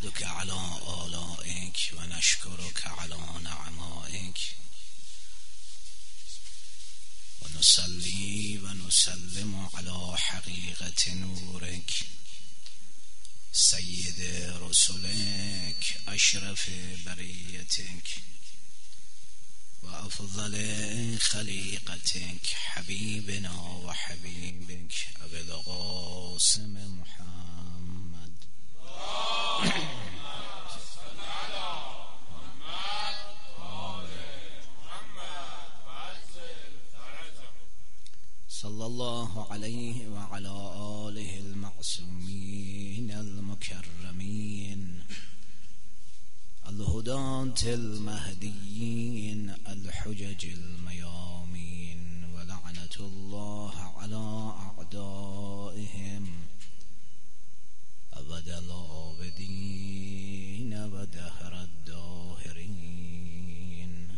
نحمدك على آلائك ونشكرك على نعمائك ونصلي ونسلم على حقيقة نورك سيد رسلك أشرف بريتك وأفضل خليقتك حبيبنا وحبيبك أبي القاسم محمد صلى الله عليه وعلى آله المعصومين المكرمين الهداة المهديين الحجج الميامين ولعنة الله على أعدائهم أبد العابدين ودهر الداهرين.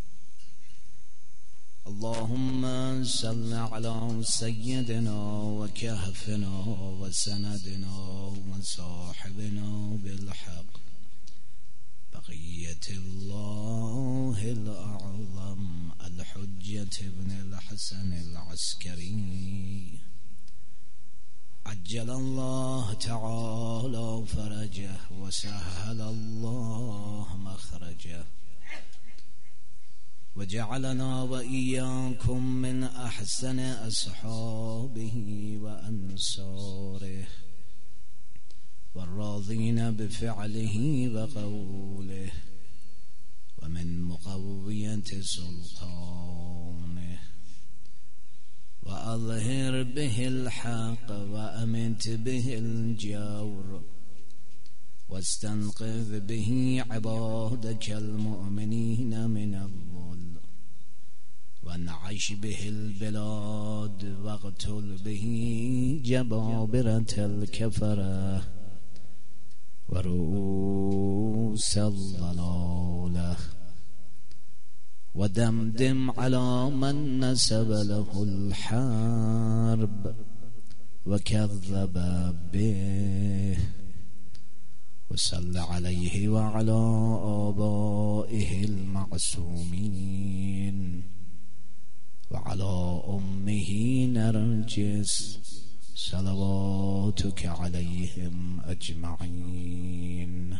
اللهم صل على سيدنا وكهفنا وسندنا وصاحبنا بالحق بقية الله الأعظم الحجة بن الحسن العسكري عجل الله تعالى فرجه وسهل الله مخرجه وجعلنا وإياكم من أحسن أصحابه وأنصاره والراضين بفعله وقوله ومن مقوية سلطانه وأظهر به الحق وأمت به الجور واستنقذ به عبادك المؤمنين من الظلم وانعش به البلاد واقتل به جبابرة الكفرة ورؤوس الضلالة ودمدم على من نسب له الحرب وكذب به وصل عليه وعلى آبائه المعصومين وعلى أمه نرجس صلواتك عليهم اجمعین.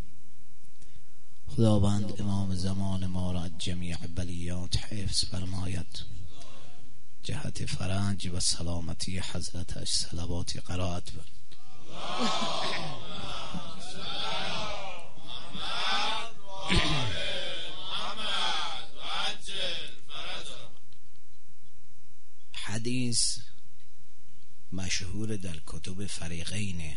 خداوند امام زمان ما را جمیع بلیات حفظ فرماید، جهت فرج و سلامتی حضرتش صلوات قرائت بر. حدیث مشهور در کتب فریقین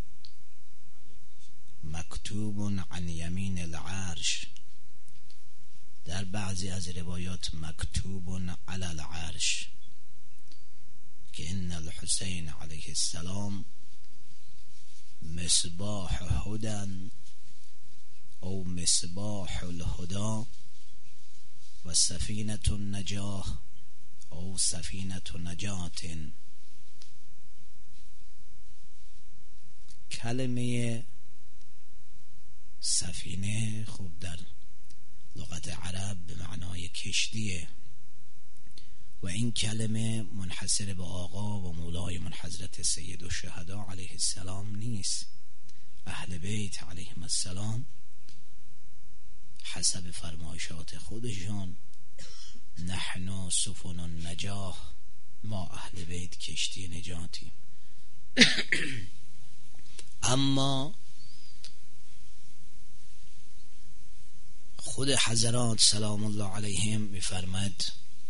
مکتوب عن یمین العرش، در بعضی از روایات مکتوب علی العرش، که ان الحسین علیه السلام مصباح هدن او مصباح الهدا و سفینة النجاه او سفینة نجات. کلمه سفینه خوب در لغت عرب به معنای کشتیه و این کلمه منحصر به آقا و مولای من حضرت سید الشهدا علیه السلام نیست. اهل بیت علیهم السلام حسب فرمایشات خودشان نحن سفن النجاه، ما اهل بیت کشتی نجاتیم. اما خود حضرات سلام الله علیهم میفرماد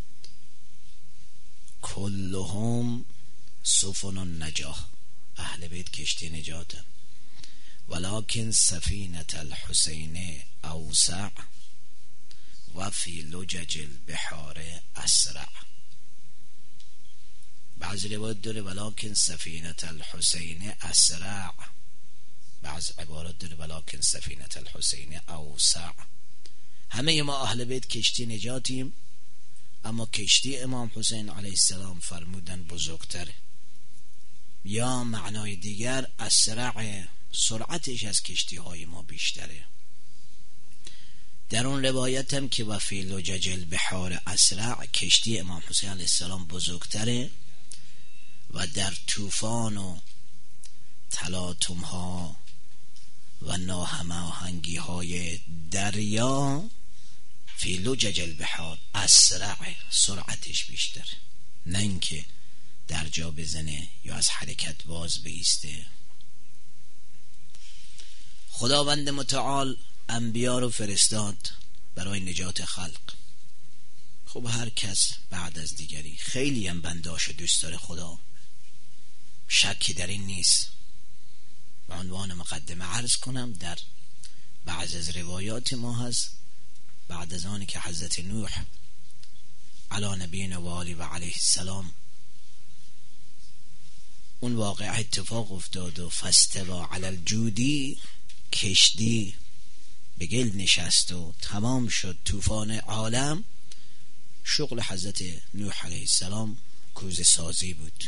کلهم سفن النجاه، اهل بیت کشتی نجاتم، ولكن سفینة الحسین اوسع و فی لجج البحار اسرع. بعض روایت داره ولكن سفینة الحسین اسرع، بعض عبارات داره ولكن سفینة الحسین اوسع. همه ما اهل بیت کشتی نجاتیم، اما کشتی امام حسین علیه السلام فرمودن بزرگتره، یا معنای دیگر اسرع سرعتش از کشتی های ما بیشتره. در اون روایت هم که و فی لجج البحار اسرع، کشتی امام حسین علیه السلام بزرگتره و در طوفان و تلاطم ها و ناهماهنگی های دریا فی لجج البحار اسرع، سرعتش بیشتره، نه اینکه در جا بزنه یا از حرکت باز بیسته. خداوند متعال انبیا رو فرستاد برای نجات خلق. خب هر کس بعد از دیگری، خیلی هم بنداشو دوست داره خدا، شکی در این نیست. به عنوان مقدمه عرض کنم در بعض از روایات ما هست بعد از آنی که حضرت نوح علی نبینا و آله و علیه السلام اون واقع اتفاق افتاد و فاستوى علی الجودی، کشتی به گل نشست و تمام شد طوفان عالم. شغل حضرت نوح علیه السلام کوزه سازی بود،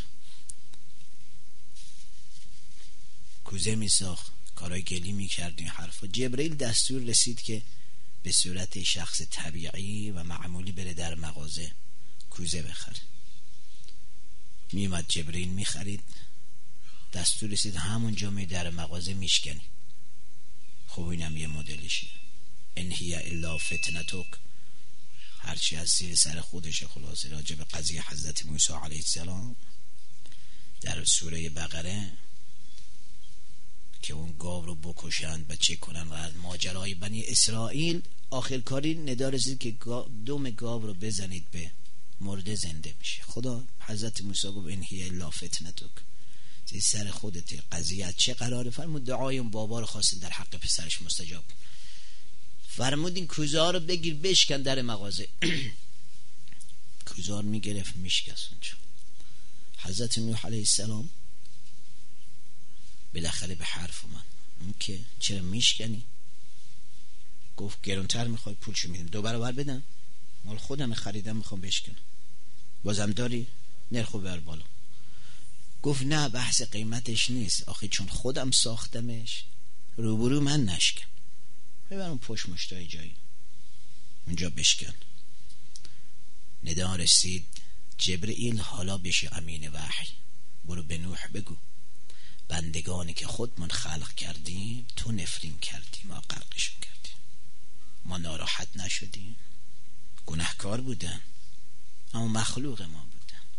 کوزه می ساخت، کارای گلی می کرد. این حرفا جبرئیل دستور رسید که به صورت شخص طبیعی و معمولی بره در مغازه کوزه بخره. می اومد جبرئیل می خرید، دستور رسید همونجا می در مغازه میشکنی. خب اینم یه مدلشه. ان هی الا فتنتک، هرچی از زیر سر خودشه. خلاصه راجع به قضیه حضرت موسی علیه السلام در سوره بقره که اون گاو رو بکشند و چه کنن و از ماجرای بنی اسرائیل، آخر کاری ندا رسید که دم گاو رو بزنید به مرده زنده میشه. خدا حضرت موسی گفت ان هی الا فتنتک، زیر سر خودت قضیه چه قراره؟ فرمود دعای اون بابا رو خواستین در حق پسرش مستجاب. فرمود این کوزه ها رو بگیر بشکن در مغازه. کوزه ها رو میگرفت میشکست اونجا. حضرت نوح علیه السلام بالاخره به حرف اومد. اون که چرا میشکنی؟ گفت گرونتر میخوای پولشو میدم، 2 برابر بدم، مال خودم خریدم میخوام بشکنم. بازم داری؟ نرخو بر بالا. گفت نه بحث قیمتش نیست، آخه چون خودم ساختمش روبرو من نشکن، ببرم پشت مشتای جایی اونجا بشکن. ندا رسید جبرئیل حالا بشه امین وحی، برو به نوح بگو بندگانی که خودمون خلق کردیم تو نفرین کردی، ما غرقشون کردیم، ما ناراحت نشدیم، گناهکار بودن اما مخلوق ما بودن.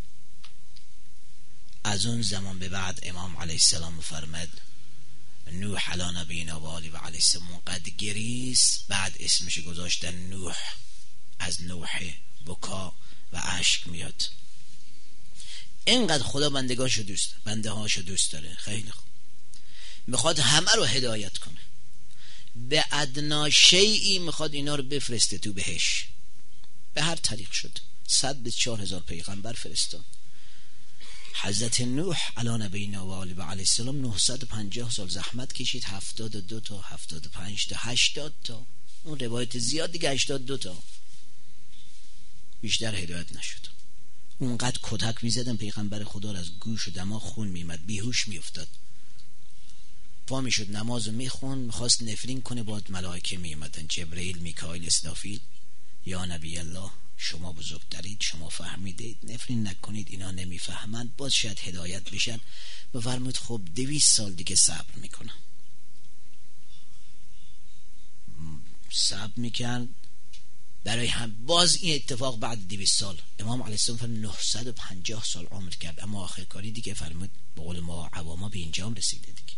از اون زمان به بعد امام علیه السلام فرمد نوح علی نبینا و آله و علیه السلام قد گریست، بعد اسمش گذاشتن نوح، از نوح بکا و اشک میاد. اینقدر خدا بندگاشو دوست داره، بنده هاشو دوست داره. خیلی خوب، میخواد همه رو هدایت کنه، به ادنا شیئی میخواد اینا رو بفرسته تو بهش. به هر طریق شد 104,000 پیغمبر فرستاد. حضرت نوح علی نبینا و آله و علیه السلام 950 سال زحمت کشید، 72 تا 75 تا 80 تا، اون روایت زیاد دیگه 82 تا، بیشتر هدایت نشد. اونقدر کتک میزدن پیغمبر خدا رو، از گوش و دماغ خون میمد، بیهوش میافتاد. پا میشد نمازو میخون، میخواست نفرین کنه، بعد ملائکه میامدن، جبرئیل، میکائیل، اسرافیل، یا نبی الله شما بزرگترید، شما فهمیدید، نفرین نکنید، اینا نمیفهمند، باز شاید هدایت بشن. بفرمود خب 200 سال دیگه صبر میکنم. صبر میکرد برای هم. باز این اتفاق بعد 200 سال امام علیه السلام فرمود 950 سال عمر کرد، اما آخر کاری دیگه فرمود به قول ما عواما به اینجام رسیده دیگه،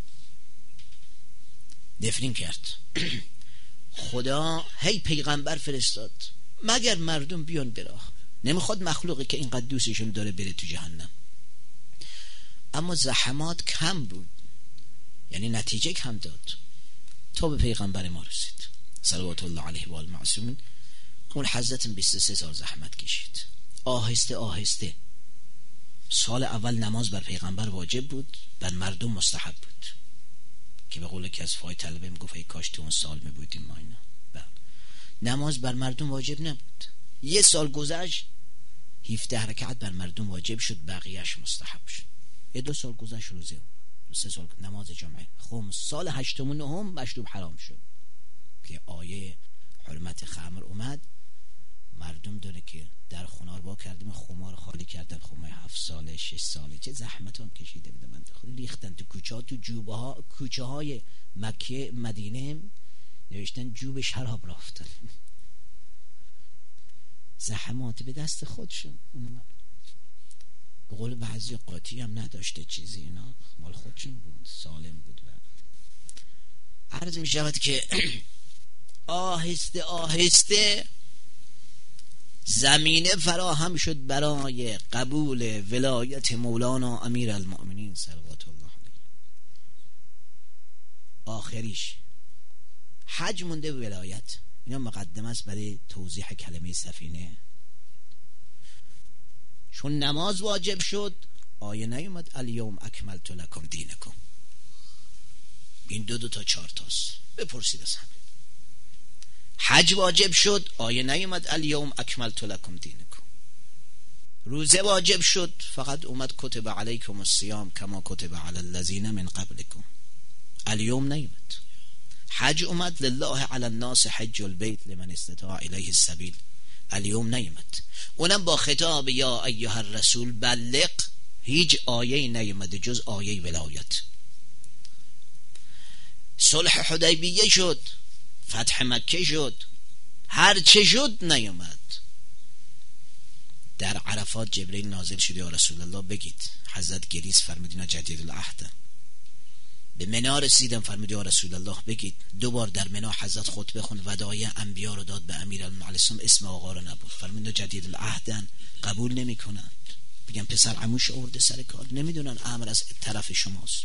نفرین کرد. خدا هی پیغمبر فرستاد مگر مردم بیان براه، نمیخواد مخلوقی که اینقدر دوستشون داره بره تو جهنم. اما زحمات کم بود، یعنی نتیجه کم داد، تا به پیغمبر ما رسید صلوات الله علیه و آله معصومین. اون حضرت 23 سال زحمت کشید، آهسته آهسته. سال اول نماز بر پیغمبر واجب بود، بر مردم مستحب بود، که به قول که از فای طلبه میگفت ای کاش تو اون سال میبودیم ما اینا. نماز بر مردم واجب نبود. 1 سال گذشت 17 رکعت بر مردم واجب شد، بقیهش مستحب شد. 2 سال گذشت روزه. 3 سال نماز جمعه خمس. سال 8 و 9 مشروب حرام شد که آیه حرمت خمر اومد. مردم داره که در خونار با کردیم، خمار خالی کردن، خمار 7 ساله 6 ساله، چه زحمت هم کشیده بده من خود ریختن تو کوچه ها، تو جوبه ها، کوچه های مکه مدینه نوشتن جوب شراب رفتن. زحمات به دست خودشون. به قول بعضی قاطی هم نداشته چیزی، اینا مال خودشون بود، سالم بود. عرض می شود که آهسته آهسته زمینه فراهم شد برای قبول ولایت مولانا امیر المؤمنین صلوات الله علیه. آخریش حج مونده ولایت. اینا مقدمه است برای توضیح کلمه سفینه. چون نماز واجب شد آیه نیومد الیوم اکملت لکم دینکم. این 2 تا 4 تاست، بپرسید از همه. حج واجب شد آیه نیومد الیوم اکملت لکم دینکم. روزه واجب شد فقط اومد کتب علیکم الصیام کما کتب علی الذین من قبلکم. الیوم نیومد. حج اومد لله علی الناس حج البیت لمن استطاع الیه السبیل. الیوم نیومد. اونم با خطاب یا ایها الرسول بلغ. هیچ آیه نیومد جز آیه ولایت. صلح حدیبیه شد، فتح مکه شد، هر چه شد نیومد. در عرفات جبرئیل نازل شد یا رسول الله بگید. حضرت گریز فرمودین جدید العهد. به منار رسیدم فرمود یا رسول الله بگید. 2 بار در منار حضرت خطبه خون، ودایع انبیا رو داد به امیرالمؤمنین، اسم آقا رو نبرد. فرمود جدید العهدن، قبول نمیکنن. بگم پسر عموش آورده سر کار، نمیدونن امر از طرف شماست.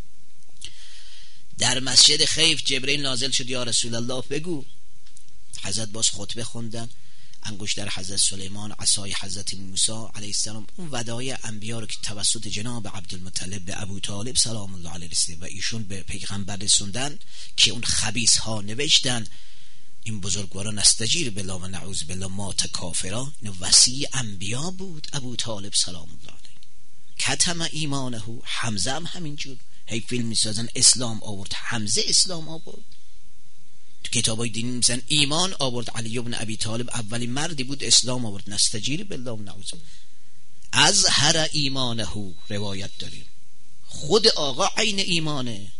در مسجد خیف جبرئیل نازل شد یا رسول الله بگو. حضرت باز خطبه خوندن، انگشتر حضرت سلیمان، عصای حضرت موسی علیه السلام، اون ودایع انبیا رو که توسط جناب عبدالمطلب به ابو طالب سلام الله علیه رسید و ایشون به پیغمبر رسوندن که اون خبیث ها نوشتن این بزرگواران استجیر بالله و نعوذ بالله مات کافرا. این وصی انبیا بود ابو طالب سلام الله علیه. کتم ایمانه. حمزه هم همینجور. هی فیلم میسازن اسلام آورد، حمزه اسلام آورد. تو کتابای دینی میسن ایمان آورد علی ابن ابی طالب، اولین مردی بود اسلام آورد. نستجیر بالله و نعوذ. از هر ایمانه روایت داریم. خود آقا عین ایمانه.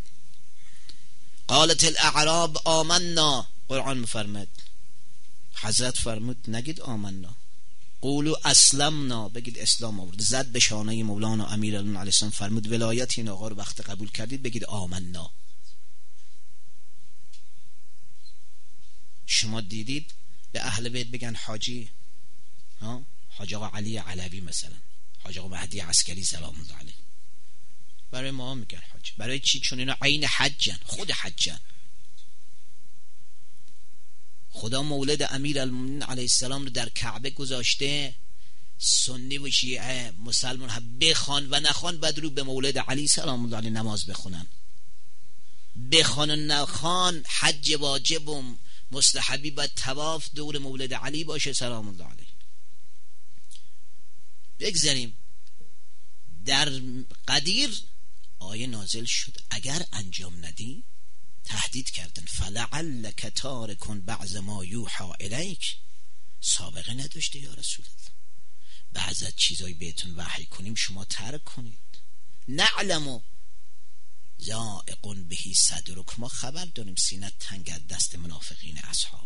قالت الاعراب آمنا. قرآن مفرمد، حضرت فرمود نگید آمنا، قولوا اسلمنا، بگید اسلام آورد. زد به شانه مولانا امیرالمؤمنین علیه السلام فرمود ولایت این آقا رو وقت قبول کردید بگید آمنا. شما دیدید به اهل بیت بگن حاجی، حاج آقا علی علوی مثلا، حاج آقا مهدی عسکری سلام الله علیه. برای ما میگن حاج. برای چی؟ چون اینا عین حجن، خود حجن. خدا مولد امیرالمؤمنین علیه السلام رو در کعبه گذاشته. سنی و شیعه مسلمان ها بخوان و نخوان بعد رو به مولد علی سلام الله علیه نماز بخونن. بخوان و نخوان حج واجب و مستحبی باید طواف دور مولد علی باشه سلام الله علیه. بگذاریم در قدیر آیه نازل شد اگر انجام ندی تهدید کردن فلعلک تارک بعض ما یوحى الیک. سابقه نداشته یا رسول الله بعض از چیزایی بهتون وحی کنیم شما ترک کنید. نعلم ضائق به صدرک، ما خبر داریم سینت تنگ از دست منافقین اصحابت،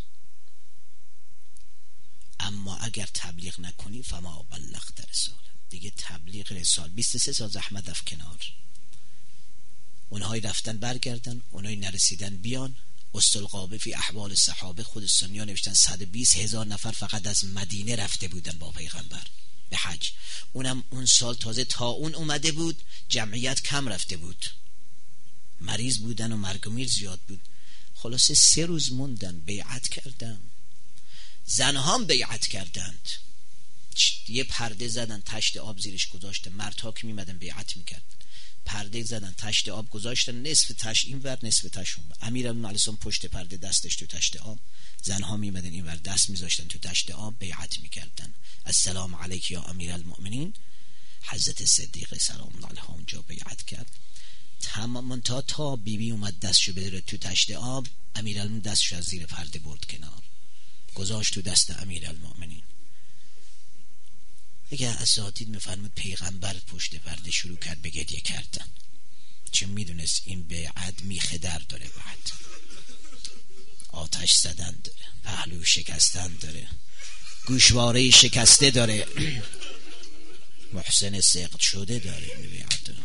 اما اگر تبلیغ نکنی فما بلغت رسالت. دیگه تبلیغ رسالت 23 سال زحمت رفت کنار. اونهایی رفتن برگردن، اونهایی نرسیدن بیان. استالقابه فی احوال صحابه خود سنیا نوشتن 120,000 نفر فقط از مدینه رفته بودن با پیغمبر به حج. اونم اون سال تازه طاعون اومده بود، جمعیت کم رفته بود، مریض بودن و مرگ و میر زیاد بود. خلاصه 3 روز موندن، بیعت کردن. زنها هم بیعت کردند. یه پرده زدن تشت آب زیرش گذاشتن، مردها که میمدن بیعت میکردن پرده زدن تشت آب گذاشتن، نصف تشت این ور نصف تشت اون ور. امیرالمؤمنین علیه السلام پشت پرده دستش تو تشت آب، زنها میمدن این ور دست میذاشتن تو تشت آب بیعت میکردن. السلام علیک یا امیرالمؤمنین. حضرت صدیق سلام الله علیه اونجا بیعت کرد. تمام تا بیبی اومد دستشو بذاره تو تشت آب، امیرالمومنین دستشو از زیر پرده برد کنار، گذاشت تو دست امیرالمومنین. دیگه اساتید میفرمود پیغمبر پشت پرده شروع کرد به گریه کردن، چون میدونست این بیعت میخه در داره، بعد آتش زدن داره، پهلو شکستن داره، گوشواره شکسته داره، محسن سقط شده داره، بیعت داره.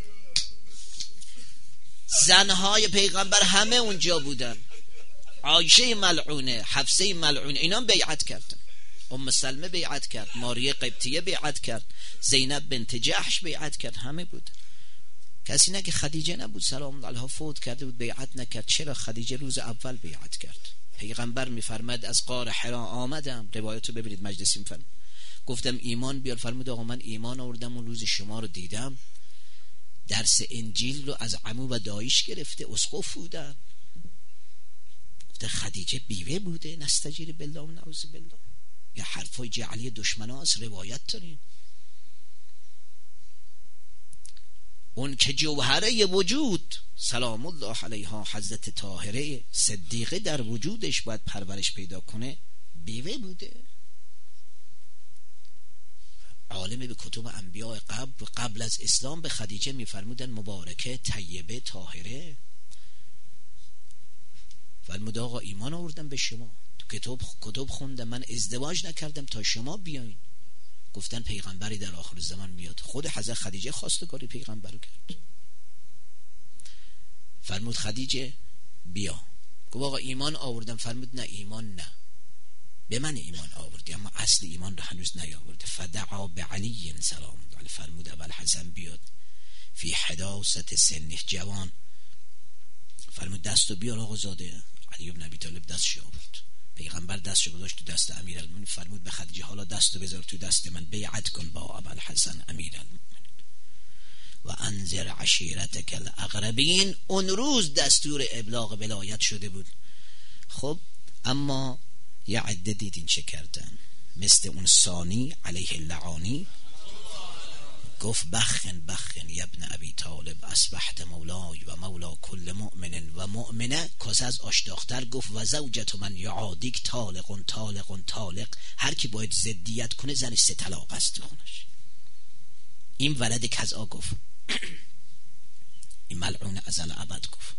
زنهای پیغمبر همه اونجا بودن، عایشه ملعونه، حفصه ملعونه، اینا بیعت کردن. ام سلمه بیعت کرد، ماریه قبطیه بیعت کرد، زینب بنت جحش بیعت کرد، همه بود. کسی نه که خدیجه نبود سلام الله علیها فوت کرده بود بیعت نکرد. چرا؟ خدیجه روز اول بیعت کرد. پیغمبر میفرماد از غار حرا آمدم، روایتو ببینید مجلسی میفرماد، گفتم ایمان بیار، فرمود آقا من ایمان آوردم اون روز شما رو دیدم، درس انجیل رو از عمو و دایش گرفته، اسقف بودن. گفته خدیجه بیوه بوده، نستجیر بالله و نعوذ بالله. یا حرفای جعلی دشمناست، روایت داریم. اون که جوهره وجود سلام الله علیها حضرت طاهره صدیقه در وجودش باید پرورش پیدا کنه، بیوه بوده. عالم به کتب انبیاء قبل از اسلام به خدیجه میفرمودن مبارکه، طیبه، طاهره. فرمود آقا ایمان آوردم به شما، تو کتب خوندم، من ازدواج نکردم تا شما بیاین. گفتن پیغمبری در آخر زمان میاد. خود حضرت خدیجه خواستگاری پیغمبر رو کرد. فرمود خدیجه بیا. گفت آقا ایمان آوردم. فرمود نه ایمان نه، به من ایمان آوردی اما اصل ایمان رو هنوز نیاورده. فدعا به علی سلام الله علیه، فرمود اول حسن بیاد فی حداثت سنه، جوان. فرمود دستو بیار آقا زاده. علی بن ابی طالب دستش آورد، پیغمبر دستشو گذاشت تو دست امیرالمومنین. فرمود به خدیجه حالا دستو بذار تو دست من، بیعت کن با ابوالحسن امیرالمومنین و انذر عشیرتک الاقربین. اون روز دستور ابلاغ ولایت شده بود. خب اما یه عده دیدین چه کردن، مثل اون ثانی علیه اللعانی گفت بخن یا ابن ابی طالب اصبحت مولای و مولا کل مؤمن و مؤمنه. کاسه از آشداختر گفت و زوجت من یعادیک طالق. هر کی باید ضدیت کنه زنش 3 طلاق است تو خونش. این ولد کذا گفت، این ملعون ازل ابد گفت.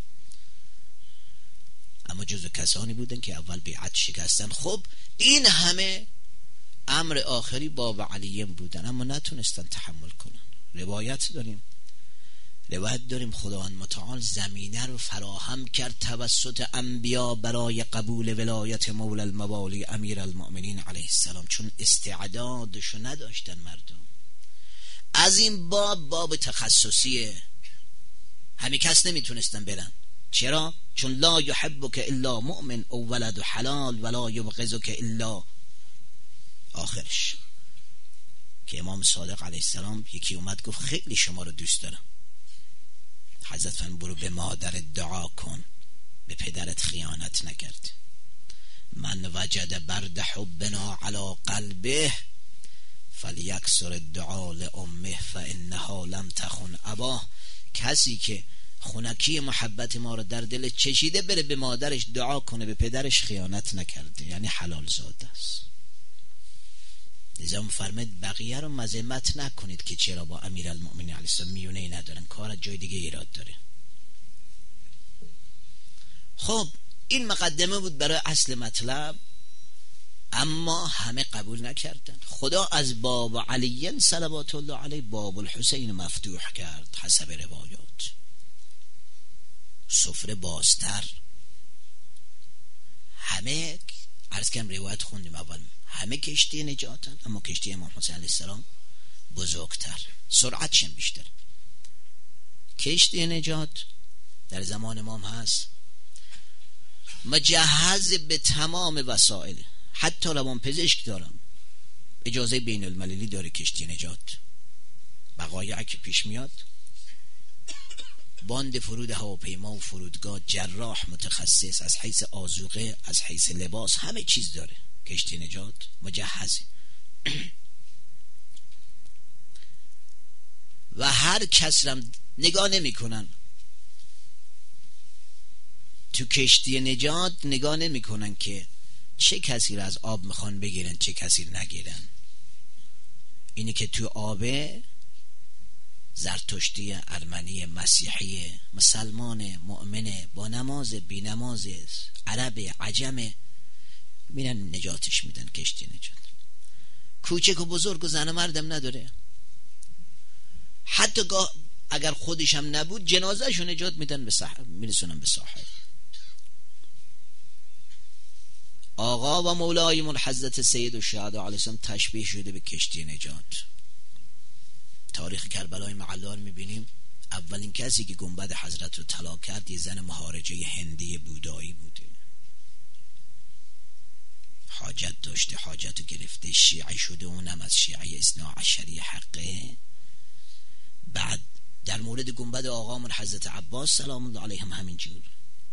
اما جزو کسانی بودن که اول بیعت شکستن. خب این همه امر آخری باب علیم بودن اما نتونستن تحمل کنن. روایت داریم خداوند متعال زمینه رو فراهم کرد توسط انبیا برای قبول ولایت مولا الموالی امیرالمؤمنین علیه السلام، چون استعدادشو نداشتن مردم. از این باب تخصصیه، همه کس نمیتونستن برن. چرا؟ چون لا یحبک الا مؤمن او ولد حلال ولا یبغضک الا آخرش، که امام صادق علیه السلام یکی اومد گفت خیلی شما رو دوست دارم. حضرت فرمود برو به مادر دعا کن، به پدرت خیانت نکرد. من وجد برد حبنا علی قلبه فلیکسر الدعا لامه فانها لم تخن اباه. کسی که خونکی محبت ما رو در دل چشیده بره به مادرش دعا کنه، به پدرش خیانت نکرده، یعنی حلال زاده است. نظام فرمود بقیه رو مذمت نکنید که چرا با امیرالمؤمنین علیه السلام میونه‌ای ندارن، کار جای دیگه ایراد داره. خب این مقدمه بود برای اصل مطلب، اما همه قبول نکردن. خدا از باب علی صلوات الله علیه باب الحسین مفتوح کرد حسب روایات. سفره بازتر، همه عرض کردم روایت خوندیم اول، همه کشتی نجاتن اما کشتی امام حسین علیه السلام بزرگتر، سرعتش بیشتر. کشتی نجات در زمان امام هست، مجهز به تمام وسایل، حتی روان پزشک دارم، اجازه بین المللی داره کشتی نجات. وقایعی که پیش میاد، باند فرود هواپیما و فرودگاه، جراح متخصص از حیث آذوقه، از حیث لباس، همه چیز داره کشتی نجات، مجهزه. و هر کس رم نگاه نمی کنن تو کشتی نجات، نگاه نمی کنن که چه کسی را از آب میخوان بگیرن چه کسی را نگیرن. اینی که تو آبه زرتشتی، ارمنی، مسیحی، مسلمان، مؤمن، با نماز، بی نماز، عرب، عجم، میرن نجاتش میدن. کشتی نجات کوچک و بزرگ و زن و مردم نداره. حتی اگر خودش هم نبود جنازهشو نجات میدن، میرسونن به ساحل. آقا و مولایمون حضرت سید الشهدا علیه السلام تشبیه شده به کشتی نجات. تاریخ کربلای معلا رو میبینیم. اولین کسی که گنبد حضرت رو طلا کرد یه زن مهارجه هندی بودایی بوده. حاجت داشته، حاجت رو گرفته، شیعه شده، اونم از شیعه اثنا عشری حقه. بعد در مورد گنبد آقامون حضرت عباس سلام الله علیه هم همینجور.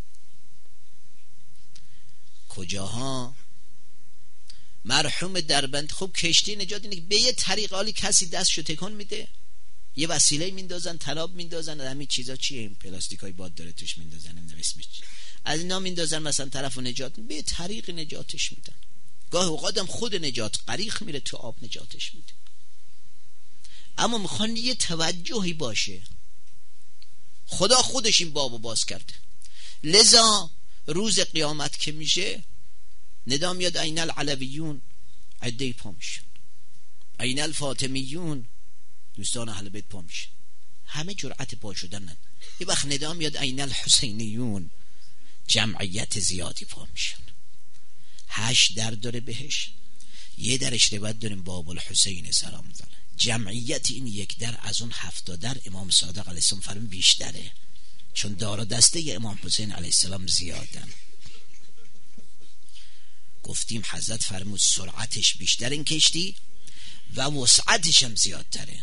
کجاها مرحوم دربند. خب کشتی نجات اینه که به یه طریق حالی کسی دستشو تکان میده، یه وسیله میندازن، تناب میندازن، همین چیزا چیه، این پلاستیکای باد داره توش میندازن، نمیدونم اسمش چیه، از اینا میندازن مثلا طرفو نجات، به طریق نجاتش میدن. گاه اوقات هم خود نجات غریق میره تو آب نجاتش میده. اما میخوان یه توجهی باشه. خدا خودش این بابو باز کرده. لذا روز قیامت که میشه ندا میاد این العلویون، عده پا میشن، این الفاطمیون، دوستان اهل بیت پا میشن، همه جرأت پا شدن ندارن. یه وقت ندا میاد این الحسینیون، جمعیت زیادی پا میشن. 8 در داره بهش، یه درش روایت داریم باب الحسین سلام الله، جمعیت این یک در از اون 70 در امام صادق علیه السلام فرم بیشتره، چون دار و دسته امام حسین علیه السلام زیادن. گفتیم حضرت فرمود سرعتش بیشتر این کشتی و وسعتش هم زیادتره.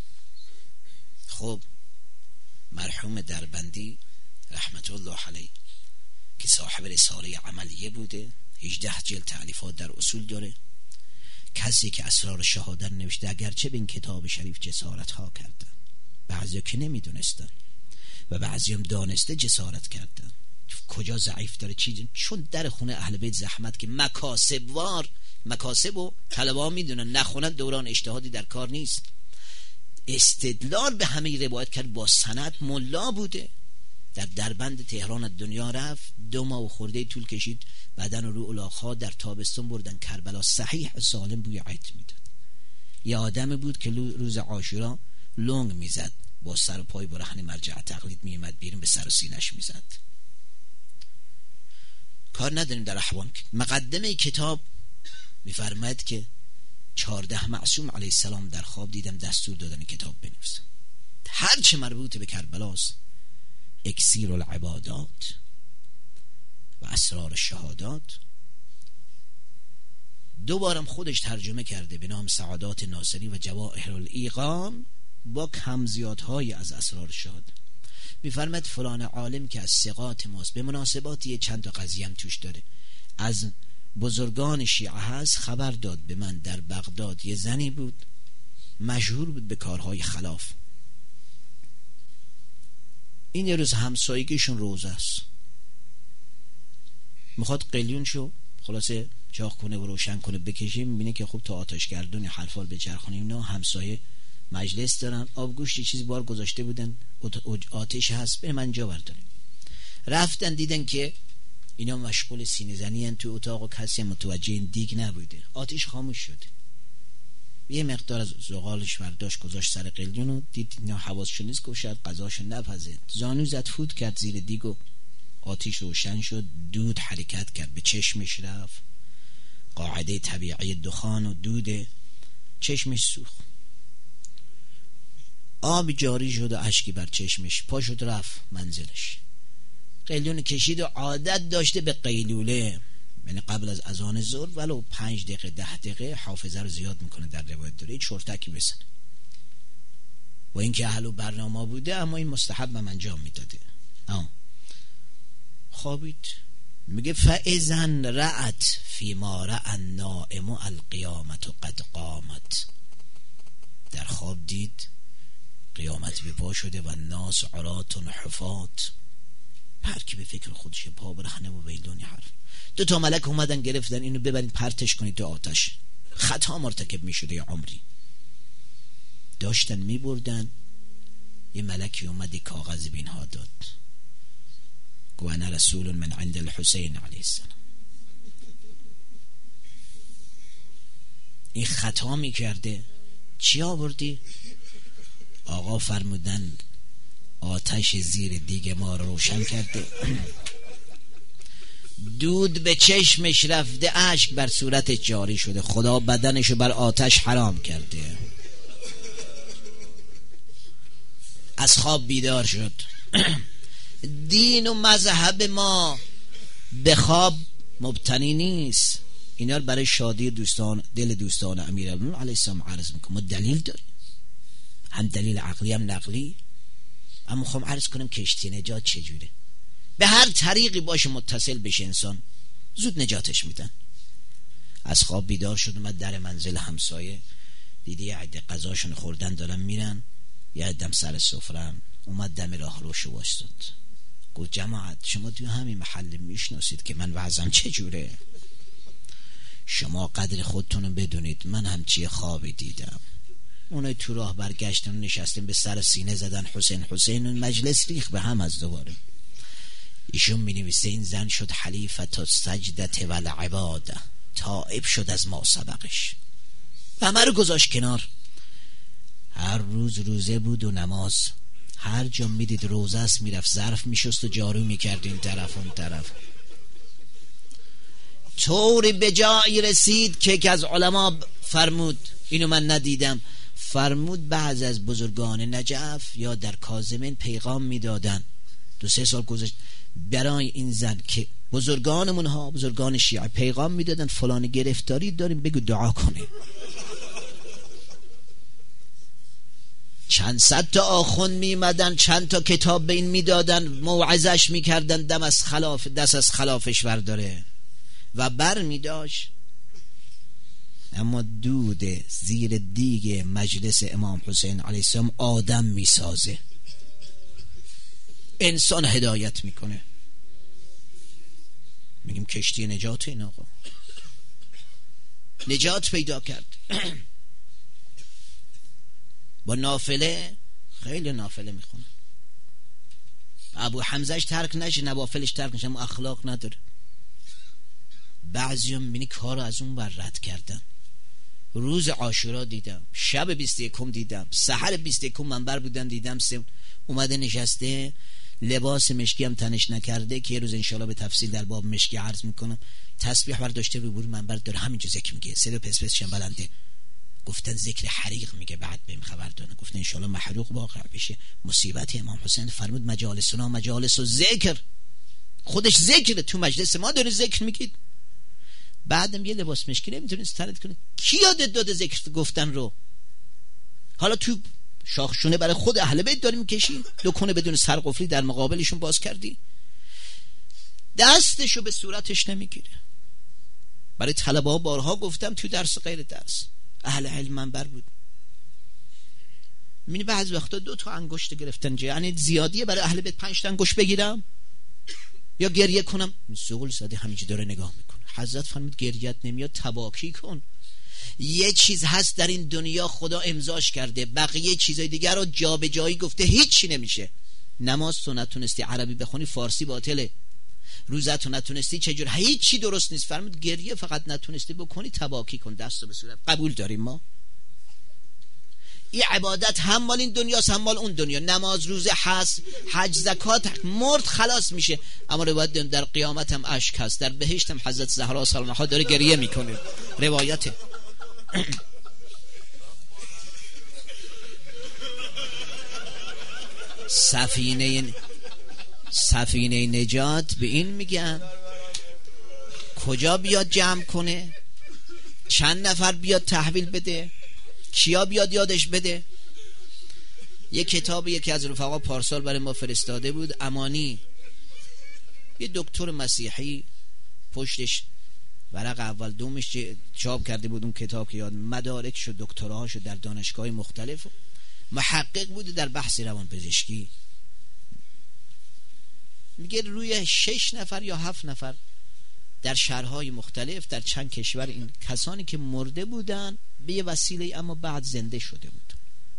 خب مرحوم دربندی رحمت الله علیه که صاحب رساله عملیه بوده، 18 جلد تألیفات در اصول داره، کسی که اسرار شهادت نوشته، اگرچه به این کتاب شریف جسارت ها کردن، بعضی که نمیدونستن و بعضی هم دانسته جسارت کردن. کجا ضعیف داره چیزی، چون در خونه اهل بیت زحمت که مکاسب و طلبه ها میدونن، نخونن دوران اجتهادی در کار نیست. استدلال به همه روایت کرد، با سند ملا بوده، در دربند تهران دنیا رفت، 2 ماه و خورده طول کشید، بدن رو الاغ‌ها در تابستون بردن کربلا، صحیح سالم بوی عطر میداد. یه آدم بود که روز عاشورا لنگ میزد، با سر و پای برهنه مرجع تقلید میومد بیرون، به سر و سینش میزد. کار نداریم در احوال. مقدمه کتاب میفرماید که 14 معصوم علیه السلام در خواب دیدم دستور دادن کتاب بنویسن، هر چه مربوط به کربلاست، اکسیر العبادات و اسرار شهادات. 2 بارم خودش ترجمه کرده به نام سعادات ناصری و جواهر الایقان، با کمزیادهای از اسرار شهادت. میفرماید فلان عالم که از ثقات ماست، به مناسبات یه چند تا قضیه هم توش داره، از بزرگان شیعه هست، خبر داد به من در بغداد یه زنی بود مشهور بود به کارهای خلاف، این یه روز همسایگیشون روزه است، میخواد قلیون شو خلاصه چاق کنه و روشن کنه بکشه، میبینه که خب تا آتش گردون حرفال به چرخونه، اینا همسایه مجلس دارن، آبگوشت چیزی بار گذاشته بودن، آتش هست، به من جا برداریم. رفتن دیدن که اینا مشغول سینه زنی هن تو اتاق و کسی متوجه این دیگ نبوده، آتش خاموش شده. یه مقدار از زغالش برداشت گذاشت سر قلیون و دید اینا حواسشون نیست، گفت شاید قضاشو نپزه، زانو زد فوت کرد زیر دیگ و آتش روشن شد، دود حرکت کرد، به چشمش رفت، قاعده طبیعی دخان و دود، چشمش سوخت، آب جاری شد و اشکی بر چشمش، پا شد رفت منزلش. قلیون کشید و عادت داشته به قیلوله، یعنی قبل از اذان ظهر ولو 5 دقیقه 10 دقیقه حافظه رو زیاد میکنه، در روایت داره چرتکی بزنه، و اینکه اهل و برنامه بوده اما این مستحب هم انجام میداده. خوابید، میگه فاذن رأت فیما رأى النائم القیامت قد قامت، در خواب دید قیامت به پا شده و ناس عراتون حفات، هر کی به فکر خودشه پا برهنه و ویلونی حرف. 2 ملک اومدن گرفتن اینو ببرید پرتش کنید تو آتش. خطا مرتکب می شده یا عمری. داشتن می بردن، یه ملکی اومد کاغذ به اینها داد، گو انا رسول من عند الحسین علیه السلام. این خطا می کرده. چی آوردی؟ آقا فرمودن آتش زیر دیگ ما رو روشن کرده، دود به چشمش رفته، اشک بر صورتش جاری شده، خدا بدنشو بر آتش حرام کرده. از خواب بیدار شد. دین و مذهب ما به خواب مبتنی نیست. اینا رو برای شادی دوستان، دل دوستان امیرالمومنین علیه السلام عرض میکنم. ما دلیل داریم، هم دلیل عقلی هم نقلی. اما میخوام عرض کنم کشتی نجات چجوره. به هر طریقی باشه متصل بشه انسان، زود نجاتش میدن. از خواب بیدار شد، اومد در منزل همسایه، دیدی یه عده غذاشون خوردن دارن میرن، یه عدم سر سفره‌ام. اومد دم راه روش وایساد، گفت جماعت شما تو همین محل میشناسید که من وضعم چجوره؟ شما قدر خودتونو بدونید، من همچی خوابی دیدم. اونای تو راه برگشتن نشستن به سر سینه زدن حسین حسین، مجلس ریخ به هم از دوباره. ایشون می نویسه این زن شد حلیفت السجدة والعباده، تائب شد از ما سبقش، همه رو گذاشت کنار. هر روز روزه بود و نماز، هر جا میدید روزه است میرفت ظرف میشست و جارو میکرد این طرف اون طرف. طوری به جایی رسید که یکی از علما فرمود، اینو من ندیدم، فرمود بعض از بزرگان نجف یا در کاظمین پیغام میدادن، 2-3 سال گذشت، برای این زن که بزرگانمون ها، بزرگان شیعه پیغام میدادن فلان گرفتاری داریم بگو دعا کنه. چند صد تا آخوند میمدن، چند تا کتاب به این میدادن، موعظش میکردن، دست از خلافش ورداره و بر میداشت. اما دود زیر دیگ مجلس امام حسین علیه السلام آدم میسازه، انسان هدایت میکنه. میگیم کشتی نجات این آقا نجات پیدا کرد. با نافله، خیلی نافله میخونه، ابو حمزهش ترک نشه، نوافلش ترک نشه، اما اخلاق نداره. بعضی هم بینی کار از اون بر رد کردن. روز عاشورا دیدم، شب 21 دیدم، سحر 21 منبر بودن دیدم، اومده نشسته، لباس مشکی هم تنش نکرده که یه روز انشالله به تفصیل در باب مشکی عرض میکنم. تسبیح برداشته به بور منبر داره همینجا ذکر میگه، صدا پس پسشم بلنده. گفتن ذکر حریق میگه، بعد بهم خبر دادن گفتن انشالله محروق واقع بشه. مصیبت امام حسین فرمود مجالسنا مجالس و ذکر، خودش ذکر، تو مجلس ما داره ذکر میگید. بعدم یه لباس مشکی نمیتونید سترت کنید. کی یادت داده ذکر گفتن رو؟ حالا تو شاخشونه برای خود اهل بیت داریم میکشی، دکونه بدون سرقفلی در مقابلشون باز کردی، دستشو به صورتش نمیگیره. برای طلبه ها بارها گفتم تو درس غیر درس، اهل علم منبر بود، میبینی بعض وقتا 2 تا انگشت گرفتن، یعنی زیادیه برای اهل بیت 5 تا انگشت بگیرم یا گریه کنم؟ سوال ساده همینجوری داره نگاه میکنه. حضرت فرمود گریت نمیاد تباکی کن. یه چیز هست در این دنیا خدا امضاش کرده، بقیه چیزای دیگر رو جابجایی گفته، هیچی نمیشه. نماز تو نتونستی عربی بخونی فارسی باطله، روزه تو نتونستی چجور، هیچی درست نیست. فرمود گریه فقط نتونستی بکنی تباکی کن، دستو به صورت. قبول داریم ما این عبادت هم مال این دنیاست هم مال اون دنیا. نماز روزه هست، حج زکات، مرد خلاص میشه. اما روایت در قیامت هم اشک هست، در بهشت هم حضرت زهرا سلام الله داره گریه میکنه، روایته. سفینه نجات به این میگن. کجا بیاد جمع کنه؟ چند نفر بیاد تحویل بده؟ کیا بیاد یادش بده؟ یک کتاب یکی از رفقا پارسال برای ما فرستاده بود، امانی، یه دکتر مسیحی، پشتش ورق اول دومش چاپ کرده بود اون کتاب که یاد مدارکش و دکتراهاشو در دانشگاه مختلف. محقق بوده در بحث روان پزشکی. میگه روی 6 نفر یا 7 نفر در شهرهای مختلف در چند کشور این کسانی که مرده بودن به یه وسیله اما بعد زنده شده بود.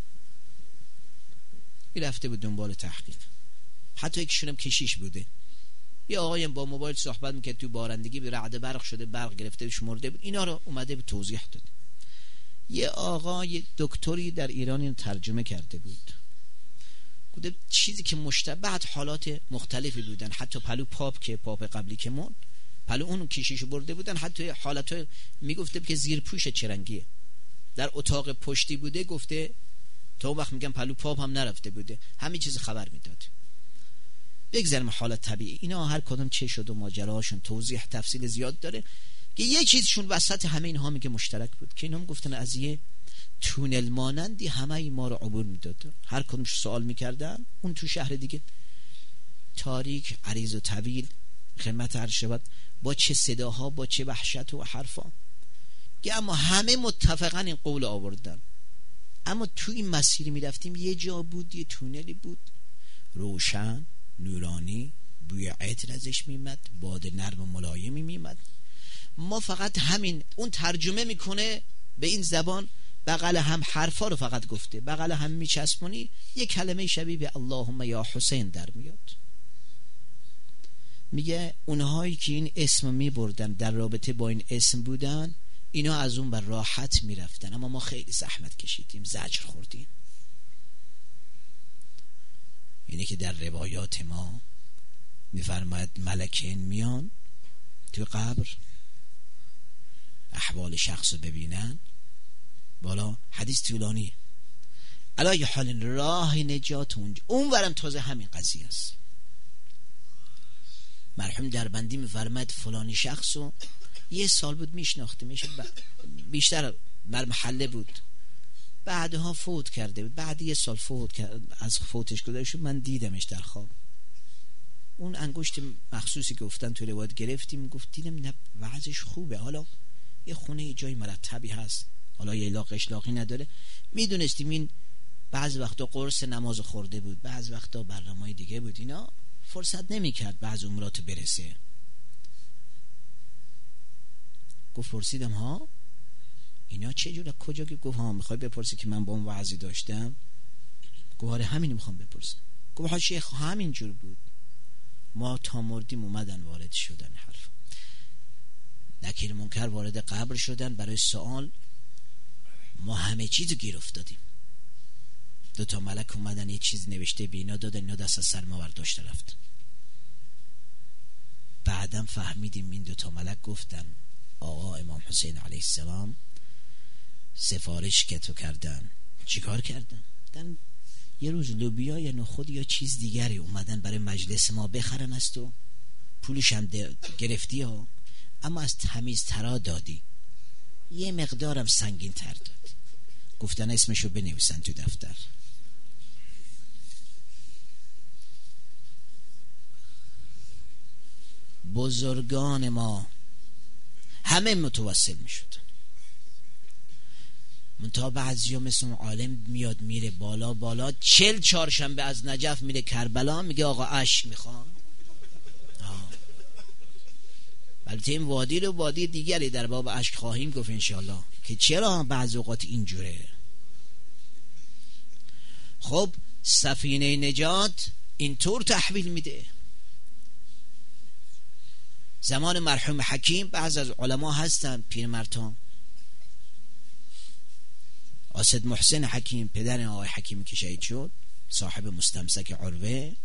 رفته بود دنبال تحقیق. حتی یکیشون هم کشیش بوده. یه آقای با موبایل صحبت میکرد تو بارندگی به رعد برق شده، برق گرفته بهش مرده بود. اینا رو اومده به توضیح داد. یه آقای دکتری در ایران این ترجمه کرده بود. گفته چیزی که مشتبهت حالات مختلفی بودن، حتی پلو پاپ قبلی که مرد، پلو اون کشیشو برده بودن، حتی حالات میگفته که زیر پوش چرنگیه در اتاق پشتی بوده. گفته تا وقت میگم پلو پاپ هم نرفته بوده، همین چیز خبر میداد. بگذاریم حالت طبیعی، اینا هر کدوم چه شد و ماجراهاشون توضیح تفصیل زیاد داره که یه چیزشون وسط همه اینها میگه مشترک بود که اینا هم گفتن از یه تونل مانندی همه ما رو عبور میداد. هر کدومش سوال میکردن اون تو شهر دیگه تاریک عریض و طویل خدمت عرض شود با چه صداها با چه وحشت و حرفا، که اما همه متفقا این قول آوردن. اما تو این مسیر میرفتیم یه جا بود، یه تونلی بود روشن نورانی، بوی عطر ازش میمد، باد نرم و ملایمی میمد. ما فقط همین اون ترجمه میکنه به این زبان، بغل هم حرفا رو فقط گفته، بغل هم میچسبونی یه کلمه شبیه به اللهم یا حسین در میاد. میگه اونهایی که این اسم میبردن در رابطه با این اسم بودن، اینا از اون بر راحت میرفتن، اما ما خیلی زحمت کشیدیم، زجر خوردیم. یعنی که در روایات ما میفرماید ملکین میان تو قبر احوال شخص رو ببینن. بالا حدیث طولانیه. علای حال راه نجات اون ورم تازه همین قضیه است. مرحوم دربندی میفرماید فلانی شخصو 1 سال بود میشناخته، میشه بیشتر بر محله بود، بعدها فوت کرده بود. بعد 1 سال فوت کرد، از فوتش گذشت من دیدمش در خواب. اون انگشت مخصوصی که گفتن تو روایت گرفتیم، گفت دیدم نه وضعش خوبه، حالا یه خونه یه جای مرتبی هست، حالا یه لاغ اشلاقی نداره. میدونستیم این بعض وقتا قرص نماز خورده بود، بعض وقتا برنامه‌های دیگه بود، اینا فرصت نمیکرد بعض امورات برسه. گفت پرسیدم ها اینا چه جوره کجا؟ که گفت ها میخوای بپرسی که من با اون وعظی داشتم؟ گفت آره همین میخوام بپرسم. گفت ها شیخ همین جور بود، ما تا مردیم اومدن وارد شدن حرف نکیر منکر وارد قبر شدن برای سوال، ما همه چیزو گیر افتادیم. 2 ملک اومدن یه چیز نوشته به اینا دادن، اینا دست از سر ما برداشت رفت. بعدم فهمیدیم این 2 ملک گفتن آقا امام حسین علیه السلام سفارش که تو کردن. چیکار کردن؟ دن یه روز لوبیا یا نخود یا چیز دیگری اومدن برای مجلس ما بخرن از تو، پولش هم گرفتی ها، اما از تمیز ترا دادی، یه مقدارم سنگین تر داد. گفتن اسمشو بنویسن تو دفتر. بزرگان ما همه متوسل می شدن. منتها بعضی ها مثل عالم میاد میره بالا 40 چهارشنبه از نجف میره کربلا، میگه آقا اشک میخوام. البته این وادی دیگری در باب اشک خواهیم گفت انشالله که چرا بعض اوقات اینجوره. خب سفینه نجات اینطور تحویل میده. زمان مرحوم حکیم بعض از علما هستن پیرمردان، آسد محسن حکیم پدر آقای حکیمی که شهید شد، صاحب مستمسک عروه،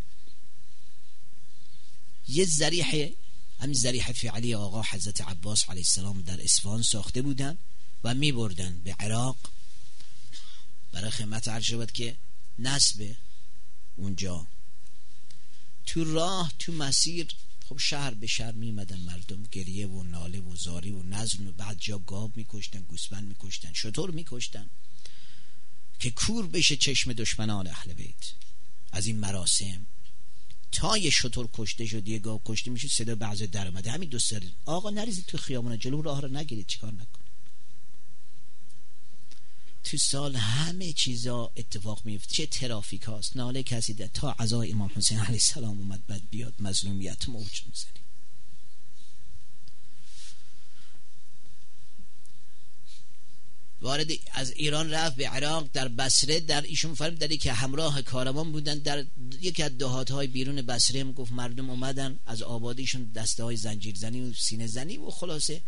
یه ذریح، همین ذریح فعلی آقا حضرت عباس علیه السلام در اصفهان ساخته بودن و می بردن به عراق برای خدمت عرض شد که نصب اونجا. تو راه تو مسیر خب شهر به شهر میمدن مردم، گریه و ناله و زاری و نظم، و بعد جا گاو میکشتن، گوسفند میکشتن، شتر میکشتن که کور بشه چشم دشمنان اهل بیت. از این مراسم تا یه شتر کشته شد، یه گاو کشته میشه، صدا بعضی در اومده، همین 2 سر آقا نریزید تو خیابون، جلو راه رو نگیرید، چیکار نکن. تو سال همه چیزا اتفاق میفته، چه ترافیک هاست، ناله کسی ده تا عزای امام حسین علیه السلام اومد بعد بیاد مظلومیت موج میزنی. وارد از ایران رفت به عراق، در بصره در ایشون فرمود در که همراه کاروان بودن در یکی از دهات‌های بیرون بصره، هم گفت مردم اومدن از آبادیشون دسته‌های زنجیر زنی و سینه زنی و خلاصه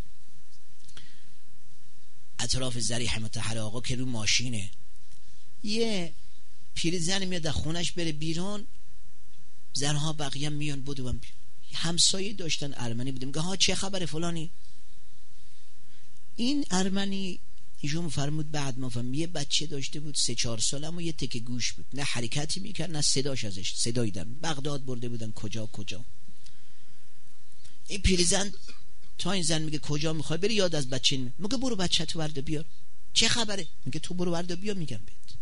اطراف ذریح مطهر آقا که رو ماشینه، یه پیرزن میاد در خونش بره بیرون، زنها بقیه میان بودن، همسایه داشتن ارمنی بودیم، میگه ها چه خبر فلانی. این ارمنی ایشون فرمود بعد ما فهم یه بچه داشته بود 3-4 ساله اما یه تکه گوش بود، نه حرکتی میکرد نه صداش ازش صدایی در بغداد برده بودن کجا. این پیرزن تا این زن میگه کجا میخوای بری، یاد از بچه این میگه برو بچه تو ورده بیار. چه خبره؟ میگه تو برو ورده بیار. میگم بهت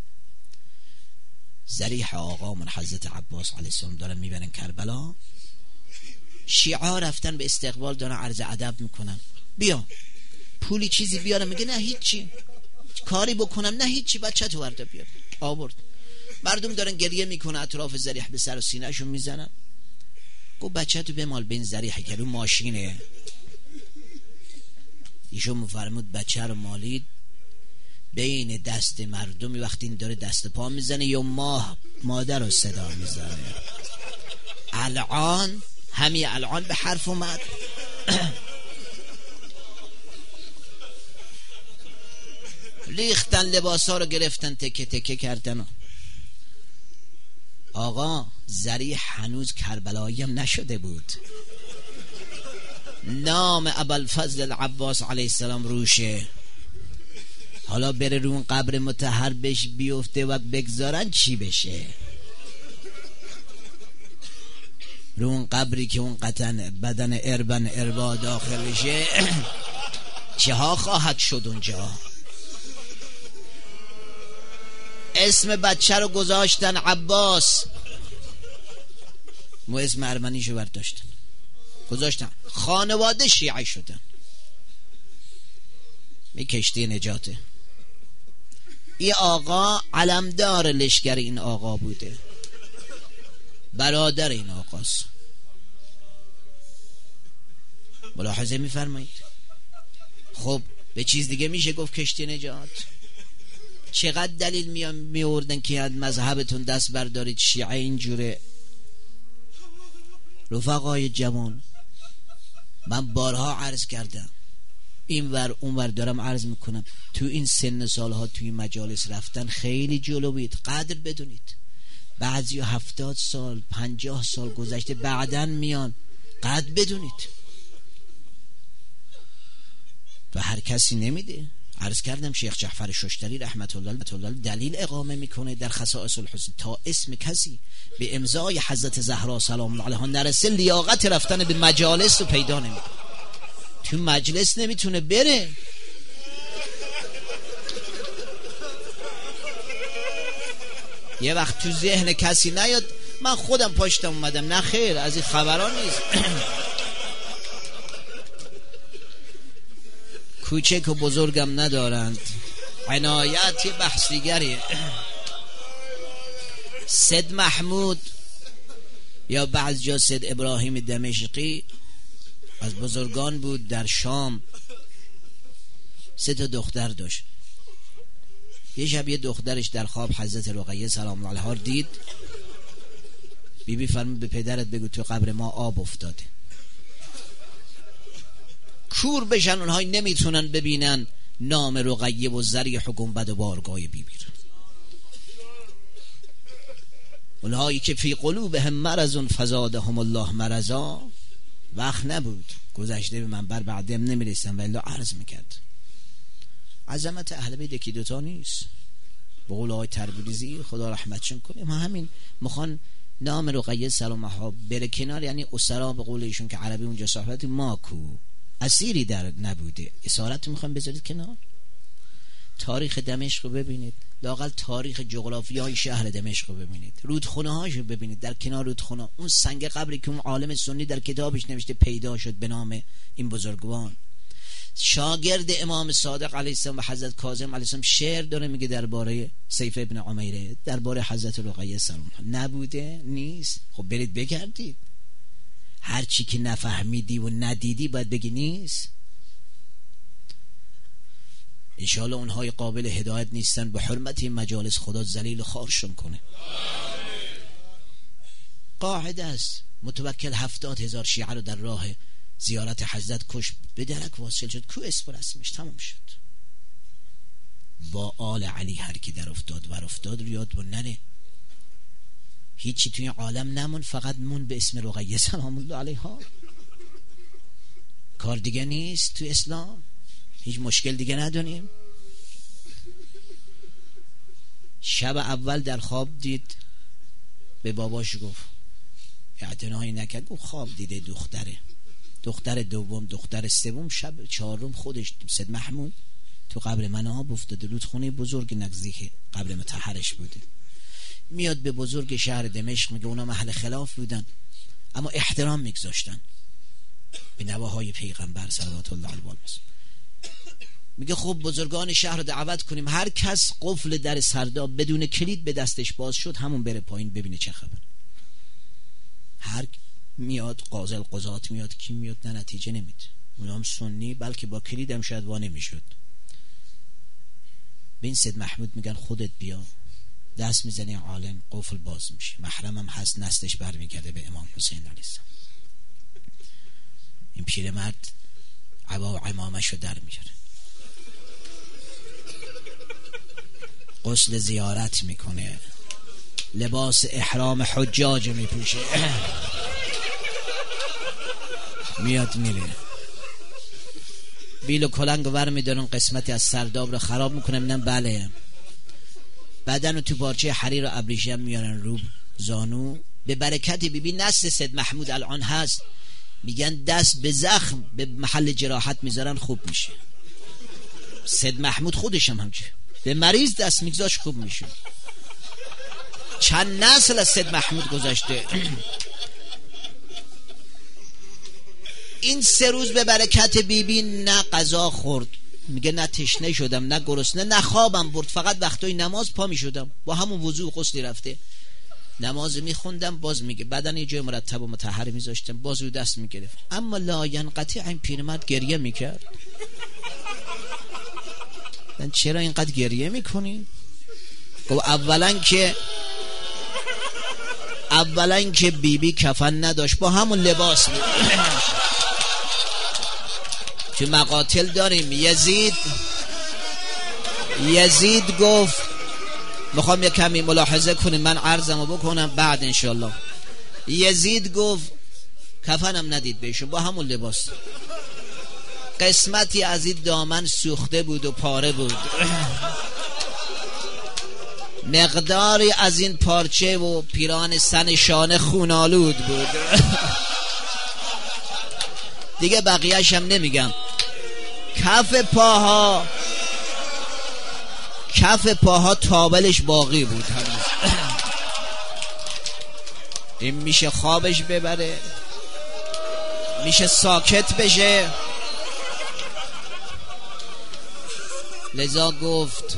ذریح آقا من حضرت عباس علیه السلام دارن میبرن کربلا، شیعه رفتن به استقبال دارن عرض ادب میکنن، بیا پولی چیزی بیارم. میگه نه هیچی، کاری بکنم نه هیچی، بچه تو ورده بیار. آورد. مردم دارن گریه میکنه، اطراف ذریح به سر و سینه شون میزنن. گفت بچه تو بمال بین ذریح که رو ماشینه. ایشون مفرمود بچه رو مالید بین دست مردمی، وقتی این داره دست پا میزنه یا مادر رو صدا میزنه. الان الان به حرف اومد. ریختن لباسا رو گرفتن تکه تکه کردن. آقا ذریح هنوز کربلایی هم نشده بود، نام ابوالفضل العباس علیه السلام روشه. حالا بره رو اون قبر مطهر بش بیفته و بگذارن چی بشه؟ رو اون قبری که اون قطن بدن اربا داخل بشه چه ها خواهد شد اونجا؟ اسم بچه رو گذاشتن عباس، مو اسم ارمنیشو برداشتن گذاشتن، خانواده شیعه شدن. می کشتی نجاته. این آقا علمدار لشکر این آقا بوده، برادر این آقاست. ملاحظه میفرمایید؟ خب به چیز دیگه میشه گفت کشتی نجات؟ چقدر دلیل میوردن که از مذهبتون دست بردارید، شیعه اینجوره. رفقای جوان، من بارها عرض کردم، این ور اون ور دارم عرض میکنم، تو این سن سالها توی مجالس رفتن خیلی جلو بید. قدر بدونید بعضی 70 سال 50 سال گذشته بعدن میان، قدر بدونید. و هر کسی نمیده. عرض کردم شیخ جعفر ششتری رحمت الله دلیل اقامه میکنه در خصائص الحسن تا اسم کسی به امضای حضرت زهرا سلام الله علیها نرسه لیاقت رفتن به مجالس رو پیدا نمیکنه. تو مجلس نمیتونه بره. یه وقت تو ذهن کسی نیاد من خودم پاشتم اومدم، نه خیر، از این خبران نیست. کوچک و بزرگم ندارند، عنایت یه بحث دیگریه. سید محمود یا بعض جا سید ابراهیم دمشقی از بزرگان بود در شام، 3 دختر داشت. یه شب یه دخترش در خواب حضرت رقیه سلام الله علیها دید. بیبی فرمود به پدرت بگو تو قبر ما آب افتاده. کور بشن اونهایی نمیتونن ببینن نام رقیه و ذریح و گنبد و بارگاه بیبی رو. اونهایی که فی قلوبهم مرض فزادهم الله مرضا، وقت نبود گذشته به منبر بعدم نمیرسن ولی عرض میکرد. عظمت اهل بیت یکی دوتا نیست. به قول آقای تربریزی خدا رحمتشون کنه، ما همین میخوان نام رقیه سلام الله بره کنار، یعنی اسرا به قول ایشون که عربی اونجا صحبت ماکو اسیری در نبوده، اسارت میخوان بذارید کنار. تاریخ دمشق رو ببینید، لااقل تاریخ جغرافیای شهر دمشق رو ببینید، رودخونه هاشو ببینید، در کنار رودخونه اون سنگ قبری که اون عالم سنی در کتابش نوشته پیدا شد به نام این بزرگوان. شاگرد امام صادق علیه السلام و حضرت کاظم علیه السلام شعر داره میگه درباره سیف ابن عمیره، درباره حضرت رقیه سلام نبوده نیست. خب برید بگردید، هر چی که نفهمیدی و ندیدی باید بگی نیست. انشاءالله اونهای قابل هدایت نیستن، به حرمت این مجالس خدا ذلیل و خوارشون کنه. قاعده است متوکل 70,000 شیعه رو در راه زیارت حضرت کش، به درک واصل شد، کو اسم رسمش تمام شد. با آل علی هر کی در افتاد ور افتاد ریاد و نره، هیچی توی عالم نمون، فقط مون به اسم رقیه سلام الله علیها. کار دیگه نیست تو اسلام، هیچ مشکل دیگه ندونیم. شب اول در خواب دید، به باباش گفت اعتنایی نکرد، گفت خواب دیده دختره. دختر دوم، دختر سوم، شب چهارم خودش سید محمود تو قبر مناب افتاده، رودخونه بزرگ نزدیک قبر مطهرش بوده. میاد به بزرگ شهر دمشق میگه اونا محل خلاف بودن اما احترام میگذاشتن به نواهای پیغمبر صلوات الله علیه و آله. میگه خب بزرگان شهر رو دعوت کنیم، هر کس قفل در سرداب بدون کلید به دستش باز شد همون بره پایین ببینه چه خبر. هر میاد قاضی القضات میاد، کی میاد، نه نتیجه نمیده. اونا هم سنی، بلکه با کلید هم شاید وا نمیشد. به این سید محمود میگن خودت بیا، دست میزنی عالم قفل باز میشه، محرم هم هست، نسلش برمیگرده به امام حسین علیه السلام. این پیرمرد عبا و عمامش رو در میاره، غسل زیارت میکنه، لباس احرام حجاج میپوشه، میاد میره، بیل و کلنگ ور میدارن، قسمتی از سرداب رو خراب میکنه. میدن بله، بدن رو تو پارچه حریر و ابریشم میارن رو زانو. به برکت بیبی نسل سید محمود الان هست، میگن دست به زخم به محل جراحت میذارن خوب میشه. سید محمود خودش هم همچه به مریض دست میگذاش خوب میشه. چند نسل از سید محمود گذاشته. این 3 روز به برکت بیبی نه غذا خورد، میگه نه تشنه شدم نه گرسنه نه خوابم برد، فقط وقتای نماز پا میشدم، با همون وضو غسلی رفته نماز میخوندم، باز میگه بدن یه جای مرتب و مطهر میذاشتم، باز رو دست میگرفت. اما لا ینقطع این پیرمرد گریه میکرد. چرا اینقدر گریه میکنی؟ گفت اولا که بیبی کفن نداشت، با همون لباس بود. تو مقاتل داریم یزید گفت، میخوام یه کمی ملاحظه کنیم، من عرضمو بکنم بعد انشالله. یزید گفت کفنم ندید بهشون، با همون لباس. قسمتی از این دامن سوخته بود و پاره بود، مقداری از این پارچه و پیران سن شانه خونالود بود. دیگه بقیه‌اش هم نمیگم. کف پاها تابلش باقی بود هنوز. این میشه خوابش ببره، میشه ساکت بشه. لذا گفت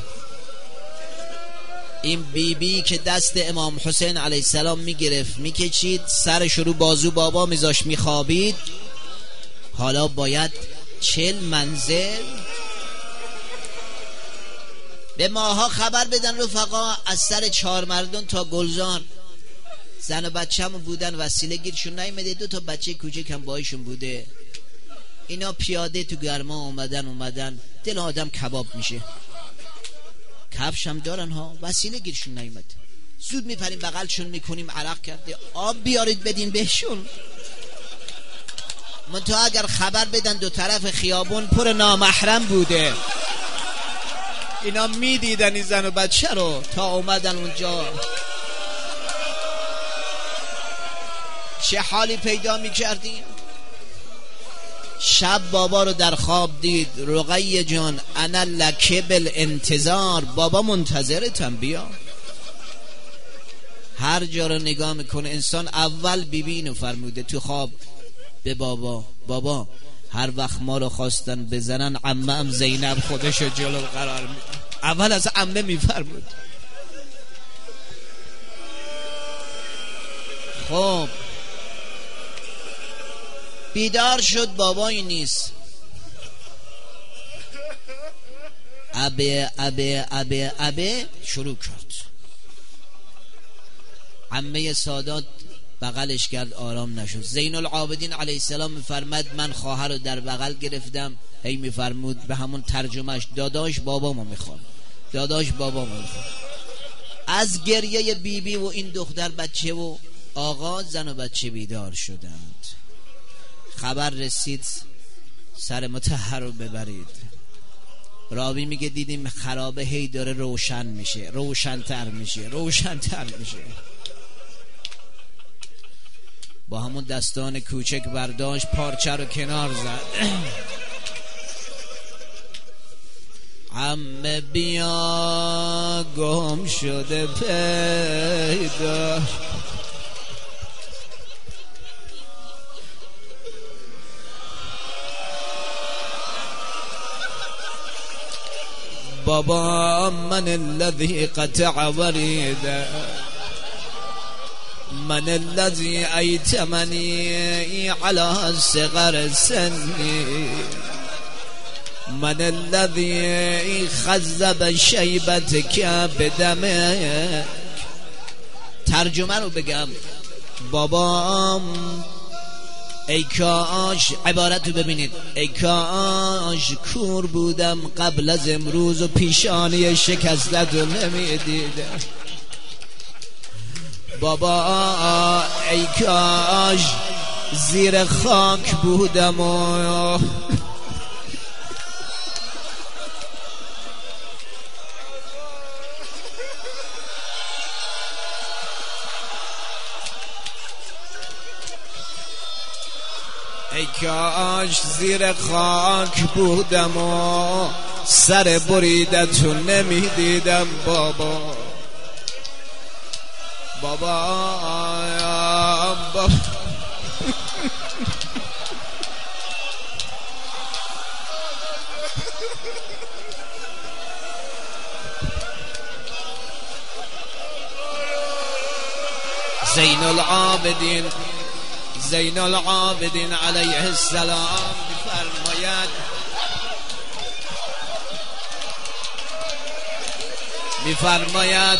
این بیبی که دست امام حسین علیه السلام میگرفت میکشید، سرش رو بازو بابا میذاش میخوابید، حالا باید 40 منزل به ماها خبر بدن رفقا، از سر 4 مردم تا گلزار زن و بچه همون بودن، وسیله گیرشون نیامده، 2 تا بچه کوچک هم بایشون بوده. اینا پیاده تو گرما اومدن، دل آدم کباب میشه. کفش هم دارن ها، وسیله گیرشون نیامده. زود میپریم بغلشون میکنیم، عرق کرده، آب بیارید بدین بهشون. منتها اگر خبر بدن 2 طرف خیابون پر نامحرم بوده، اینا میدیدن این زن و بچه رو تا اومدن اونجا، چه حالی پیدا میکردیم. شب بابا رو در خواب دید، رقیه جان انا لک بالانتظار، بابا منتظرتم بیا. هر جا رو نگاه میکنه انسان، اول بیبی اینو فرموده تو خواب به بابا هر وقت ما رو خواستن بزنن عمه هم زینب خودشو جلو قرار می اول از عمه میفرمود. خب بیدار شد بابایی نیست. ابه شروع کرد. عمه سادات بغلش کرد، آرام نشد. زین العابدین علیه السلام میفرمد من خواهر رو در بغل گرفتم، هی میفرمود به همون ترجمهش داداش بابامو میخوام، داداش بابامو میخوام. از گریه بیبی و این دختر بچه و آقا زن و بچه بیدار شدند. خبر رسید سر مطهر رو ببرید. راوی میگه دیدیم خرابه هی داره روشن میشه، روشن‌تر میشه. با همون دستان کوچک برداشت، پارچه رو کنار زد. عمه بیا گم شده پیدا. بابا من الذي قطع وريده، من الذي أيتمني على صغر سني، من الذي خذب شيبتك بدمك. ترجمه رو بگم. بابام ای کاش، عبارت رو ببینید، ای کاش کور بودم قبل از امروز و پیشانی شکستت رو نمیدیدم. بابا ای کاش زیر خاک بودم و ای کاش زیر خاک بودم و سر بریدتو نمیدیدم. بابا زین العابدین علیه السلام میفرماید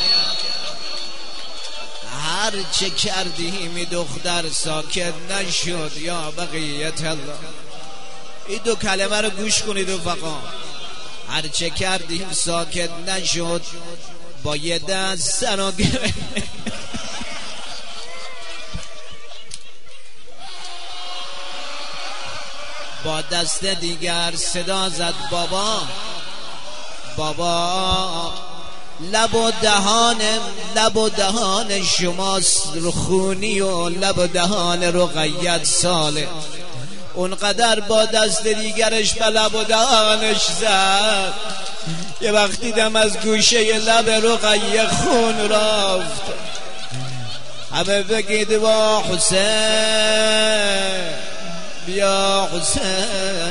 هر چه کردیم دختر ساکت نشد. یا بقیت الله. این دو کلمه رو گوش کنید رفقا. هر چه کردیم ساکت نشد، با یه دست سر گرفت، با دست دیگر صدا زد بابا. بابا لب و دهان شما رخونی و لب و دهان رقیت ساله. اونقدر با دست دیگرش به لب و دهانش زد، یه وقت دیدم از گوشه لب رقیه خون رفت. همه بگید با حسین، بیا حسین.